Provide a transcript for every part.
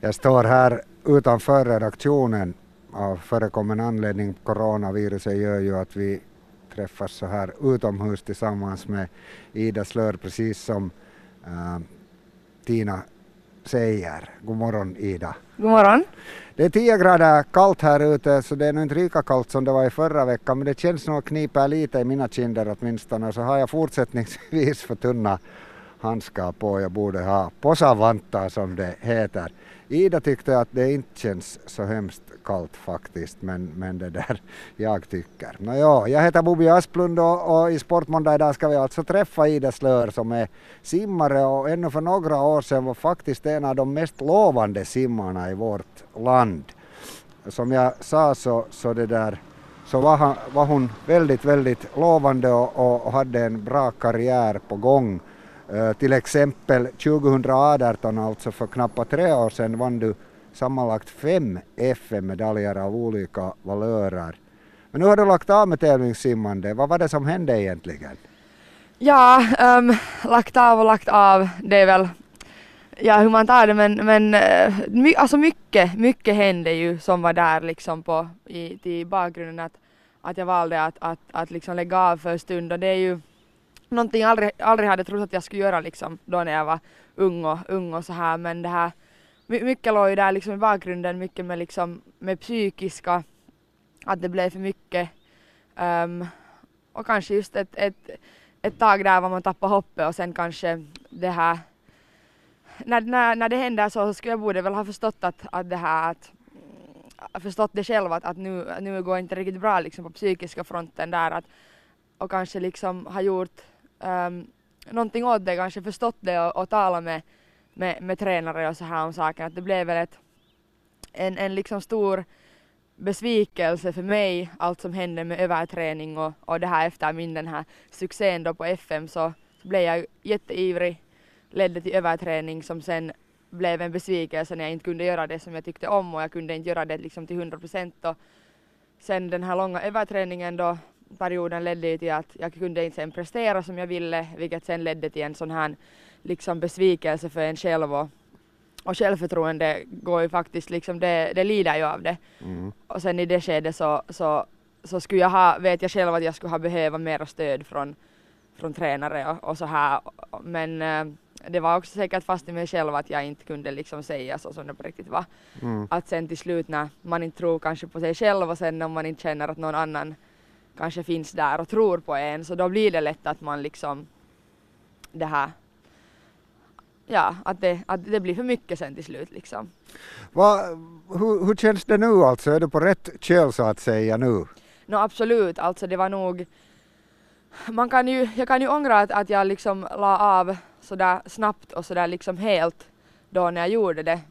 Jag står här utanför redaktionen. Av förekommande anledning, coronaviruset gör ju att vi träffas så här utomhus tillsammans med Ida Slör, precis som Tina säger. God morgon Ida. God morgon. Det är 10 grader kallt här ute, så det är nog inte lika kallt som det var i förra veckan, men det känns nog att knipa lite i mina kinder åtminstone. Så har jag fortsättningsvis för tunna handskar på. Jag borde ha posavantar som det heter. Ida tyckte att det inte känns så hemskt kallt faktiskt, men det där jag tycker. Jag heter Bobby Asplund och i Sportmåndag idag ska vi alltså träffa Ida Slör som är simmare och ännu för några år sedan var faktiskt en av de mest lovande simmarna i vårt land. Som jag sa så var hon väldigt, väldigt lovande och hade en bra karriär på gång. Till exempel 2018, alltså för knappt 3 år sedan, vann du sammanlagt 5 FM-medaljer av olika valörer. Men nu har du lagt av med tävlingssimmande. Vad var det som hände egentligen? Ja, lagt av, det är väl hur man tar det, men alltså mycket hände ju som var där liksom i bakgrunden att jag valde att liksom lägga av för en stund, och det är ju någonting jag aldrig hade trott att jag skulle göra liksom då när jag var ung och så här, men det här mycket låg ju där liksom i bakgrunden, mycket med psykiska, att det blev för mycket och kanske just ett tag där var man tappade hoppet, och sen kanske det här när det händer så skulle jag borde väl ha förstått att det här förstått det själv att nu går inte riktigt bra liksom på psykiska fronten där, och kanske liksom har gjort någonting åt det, kanske förstått det och talat med tränare och så här om saken. Att det blev väl en liksom stor besvikelse för mig, allt som hände med överträning och det här efter den här succén då på FM, så blev jag jätteivrig, ledde till överträning som sen blev en besvikelse när jag inte kunde göra det som jag tyckte om, och jag kunde inte göra det liksom till 100%, och sen den här långa överträningen då perioden ledde till att jag kunde inte sen prestera som jag ville, vilket sen ledde till en sån här liksom besvikelse för en själv, och självförtroende går ju faktiskt liksom, det lider ju av det. Och sen i det skedet så skulle vet jag själv att jag skulle ha behövt mer stöd från tränare och så här, men det var också säkert fast i mig själv att jag inte kunde liksom säga så som det på riktigt var. Att sen till slut när man inte tror kanske på sig själv, och sen om man inte känner att någon annan kanske finns där och tror på en, så då blir det lätt att man liksom det här, ja, att det blir för mycket sen till slut liksom. Hur känns det nu alltså? Är du på rätt köl så att säga nu? Absolut, alltså det var nog, jag kan ju ångra att jag liksom la av så där snabbt och så där liksom helt då när jag gjorde det,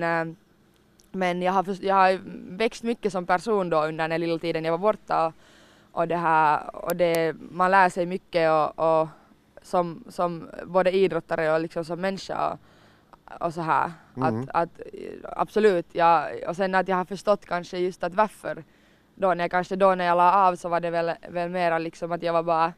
men jag har växt mycket som person då under den lilla tiden jag var borta, och man lär sig mycket och som både idrottare och liksom som människa och så här. Att absolut, och sen att jag har förstått kanske just att varför då när jag la av så var det väl mera liksom att jag var bara,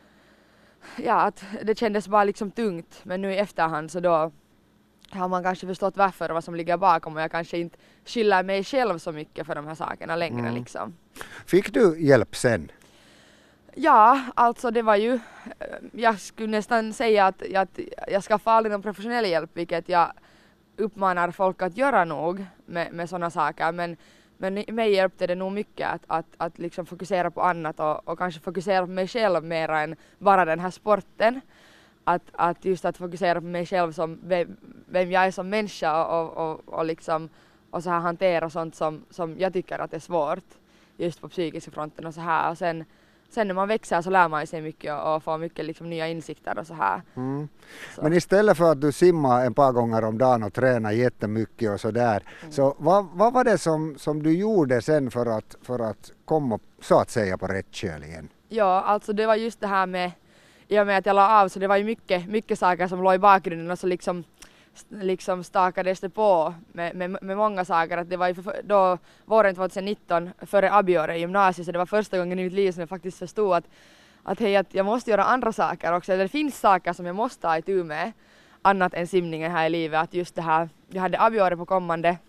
ja, att det kändes bara liksom tungt, men nu i efterhand så då har man kanske förstått varför och vad som ligger bakom, och jag kanske inte skyller mig själv så mycket för de här sakerna längre liksom. Fick du hjälp sen? Ja, alltså det var ju, jag skulle nästan säga att jag skaffade aldrig någon professionell hjälp, vilket jag uppmanar folk att göra nog med sådana saker, men mig hjälpte det nog mycket att liksom fokusera på annat och kanske fokusera på mig själv mer än bara den här sporten. Att just att fokusera på mig själv som vem jag är som människa och liksom och så här hantera sånt som jag tycker att är svårt just på psykiska fronten och så här, och sen när man växer så lär man sig mycket och får mycket liksom nya insikter och så här. Så. Men istället för att du simmar ett par gånger om dagen och tränar jättemycket och så där, så vad var det som du gjorde sen för att komma så att säga på rätt köl igen? Ja, alltså det var just det här med, i och med att jag la av, så det var ju mycket saker som låg i bakgrunden, och så liksom stakades det på med många saker. Att det var ju då våren 2019 före Abiore i gymnasiet, så det var första gången i mitt liv som jag faktiskt förstod att jag måste göra andra saker också. Det finns saker som jag måste ha itu med. annat än simningen här i livet. Att just det här, jag hade avgörat på kommande.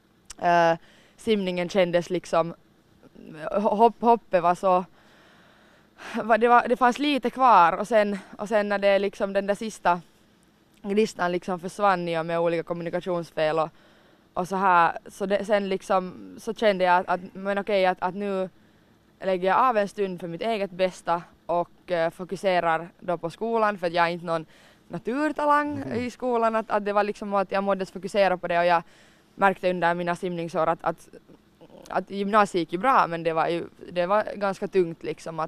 Simningen kändes liksom, hoppet var så, det fanns lite kvar och sen när det liksom den där sista gnistan liksom försvann i och med olika kommunikationsfel och så här, sen liksom så kände jag att nu lägger jag av en stund för mitt eget bästa och fokuserar då på skolan, för att jag är inte någon naturtalang i skolan, att det var liksom att jag mådde fokusera på det, och jag märkte under mina simningsår att gymnasiet gick ju bra, men det var ganska tungt liksom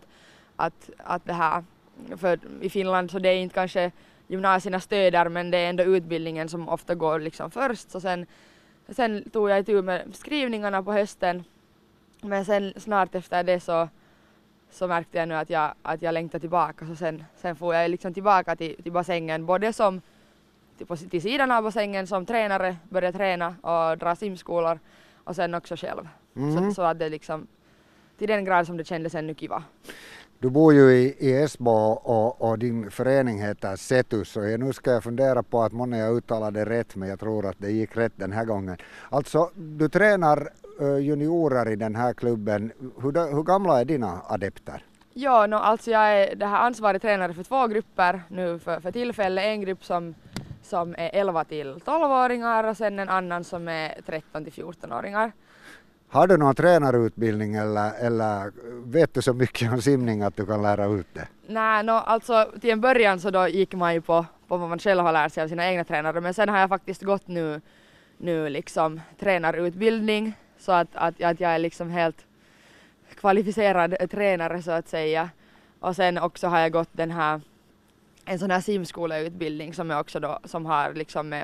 att det här, för i Finland så det är inte kanske gymnasierna stöder, men det är ändå utbildningen som ofta går liksom först, så sen tog jag itu med skrivningarna på hösten, men sen snart efter det så märkte jag nu att jag längtar tillbaka, så sen får jag liksom tillbaka till bassängen, både som till sidan av bassängen som tränare, börja träna och dra simskolor, och sen också själv. Så att det liksom till den grad som det kändes ännu kiva. Du bor ju i Esbo och din förening heter Setus, och nu ska jag fundera på att många jag uttalade rätt, men jag tror att det gick rätt den här gången. Alltså, du tränar juniorer i den här klubben. Hur gamla är dina adepter? Ja, alltså jag är det här ansvarig tränare för 2 grupper nu för tillfället. En grupp som är 11 till 12-åringar och sen en annan som är 13 till 14-åringar. Har du någon tränarutbildning eller vet du så mycket om simning att du kan lära ut det? Nej, alltså till en början så då gick man ju på vad man själv har lärt sig av sina egna tränare, men sen har jag faktiskt gått nu liksom tränarutbildning, så att jag är liksom helt kvalificerad tränare så att säga. Och sen också har jag gått en sån här simskoleutbildning som jag också då, som har liksom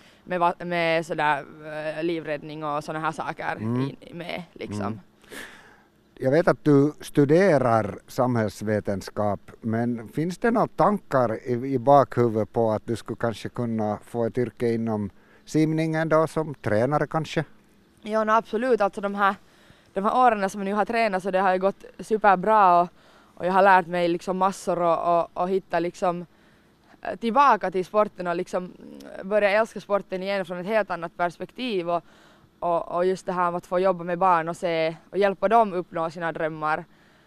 med sådär livräddning och såna här saker med liksom. Jag vet att du studerar samhällsvetenskap, men finns det några tankar i bakhuvudet på att du skulle kanske kunna få ett yrke inom simningen då, som tränare kanske? Ja, absolut. Alltså de här åren som jag nu har tränat, så det har ju gått superbra och jag har lärt mig liksom massor och hitta liksom tillbaka till sporten och liksom börja älska sporten igen från ett helt annat perspektiv, och just det här med att få jobba med barn och hjälpa dem uppnå sina drömmar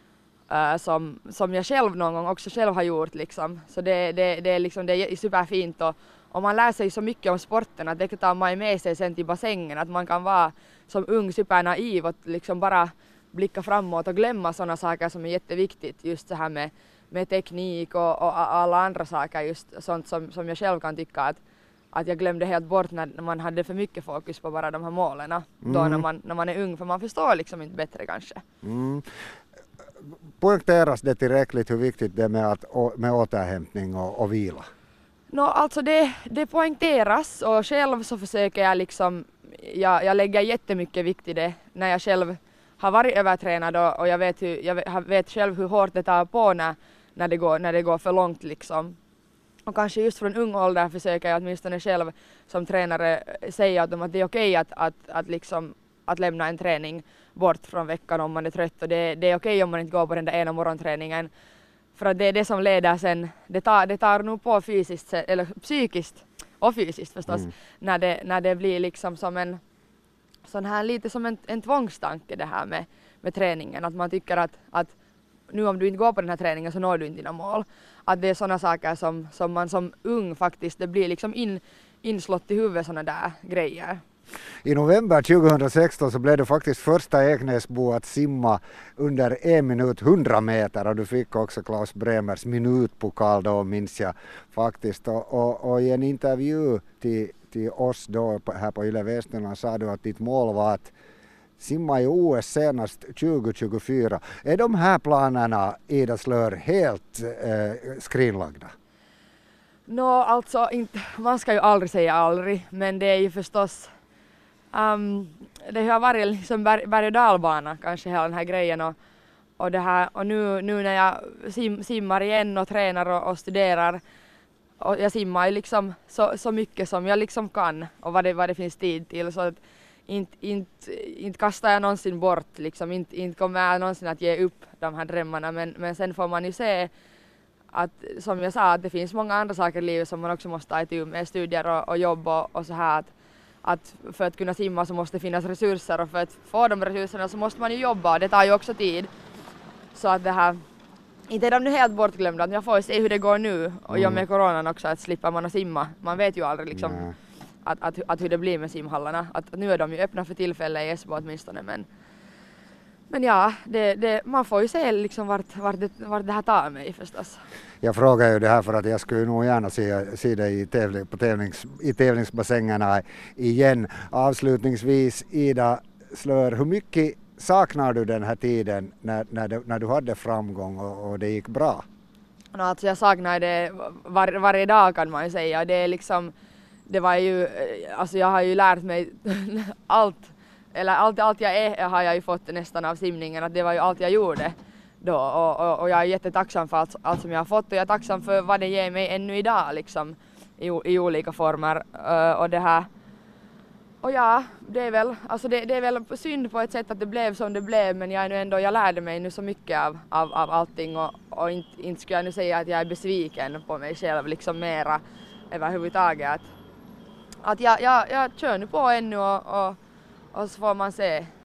som jag själv någon gång också själv har gjort liksom. Så det är superfint, och man lär sig så mycket om sporten att det kan ta man med sig sen till bassängen, att man kan vara som ung supernaiv och liksom bara blicka framåt och glömma sådana saker som är jätteviktigt, just så här med teknik och alla andra saker, just sånt som jag själv kan tycka att jag glömde helt bort när man hade för mycket fokus på bara de här målen då när man är ung, för man förstår liksom inte bättre kanske. Poängteras det tillräckligt hur viktigt det är med återhämtning och vila? Alltså det poängteras, och själv så försöker jag liksom, jag lägger jättemycket vikt i det när jag själv har varit övertränad, och jag vet själv hur hårt det tar på när det går för långt liksom. Och kanske just från ung ålder försöker jag åtminstone själv som tränare säga åt dem att det är okej att lämna en träning bort från veckan om man är trött, och det är okej om man inte går på den där ena morgonträningen, för att det är det som leder sen, det tar nog på fysiskt eller psykiskt och fysiskt förstås, när det blir liksom som en sån här lite som en tvångstanke det här med träningen, att man tycker att nu om du inte går på den här träningen så når du inte dina mål. Att det är sådana saker som man som ung faktiskt, det blir liksom inslått i huvudet sådana där grejer. I november 2016 så blev du faktiskt första Eknäsbo att simma under 1 minut 100 meter, och du fick också Klaus Bremers minutpokal då, minns jag faktiskt. Och i en intervju till oss då här på Yle Västnyland sa du att ditt mål var att simma i OS senast 2024. Är de här planerna, Ida Slör, helt skrinlagda? Alltså inte, man ska ju aldrig säga aldrig, men det är ju förstås det har varit liksom berg- och dalbana kanske hela den här grejen, och det här, och nu när jag simmar igen och tränar och studerar, och jag simmar ju liksom så mycket som jag liksom kan och vad det finns tid till, så att inte kastar jag någonsin bort liksom, inte kommer jag någonsin att ge upp de här drömmarna, men sen får man ju se att som jag sa, att det finns många andra saker i livet som man också måste ta itu med, studier och jobb och så här att för att kunna simma så måste det finnas resurser och för att få de resurserna så måste man ju jobba och det tar ju också tid. Så att det här, inte är de nu helt bortglömda, jag får se hur det går nu och jag med coronan också att slippa man att simma. Man vet ju aldrig liksom att hur det blir med simhallarna. Att nu är de ju öppna för tillfälle i Esbo åtminstone men ja, man får ju se liksom vart det här tar mig förstås. Jag frågar ju det här för att jag skulle nog gärna se dig i tävlingsbassängerna igen. Avslutningsvis, Ida Slör, hur mycket saknar du den här tiden när du hade framgång och det gick bra? Alltså jag saknar det varje dag kan man ju säga. Det är liksom, det var ju, alltså jag har ju lärt mig allt jag är har jag ju fått nästan av simningen, att det var ju allt jag gjorde då och jag är jättetacksam för allt som jag har fått och jag är tacksam för vad det ger mig ännu idag liksom i olika former och det här. Och ja, det är väl synd på ett sätt att det blev som det blev, men jag lärde mig nu så mycket av allting och inte skulle jag nu säga att jag är besviken på mig själv liksom mera överhuvudtaget. Att jag kör nu på ännu och så får man se